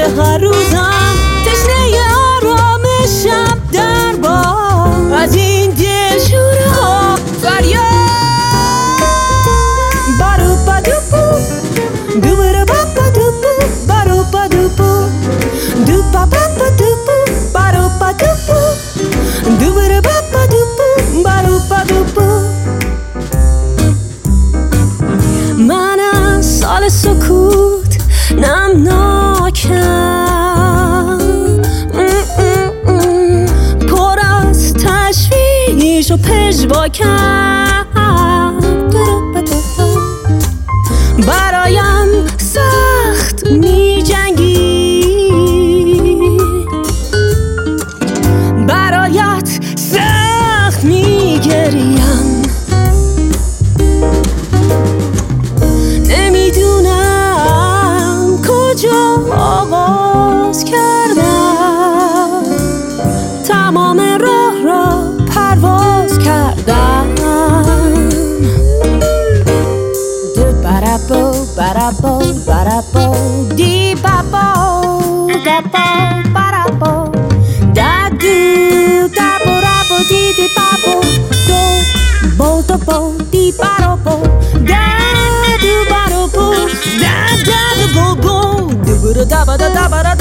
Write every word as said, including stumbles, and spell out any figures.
هر روزم تشنه آرامشم در با از این دلشوره ها فریاد بارو پادوپو دوباره باپا دوپو بارو پادوپو دوپا باپا دوپو بارو پادوپو دوباره باپا دوپو بارو پادوپو. من از سال سکوت نمناکم، پر از تشویش و پژواکم، برایم سخت می جنگی، برایت سخت می گریم. نمیدونم کجا آغاز کردم، تمام راه را پرواز کردم. Barabo, barabo, barabo, di babo, dabo, barabo, da do, dabo, rabo, di di babo, do, bo, do, bo, di barabo, da do, barabo, da da do, bo, bo, do, do, da ba da da ba da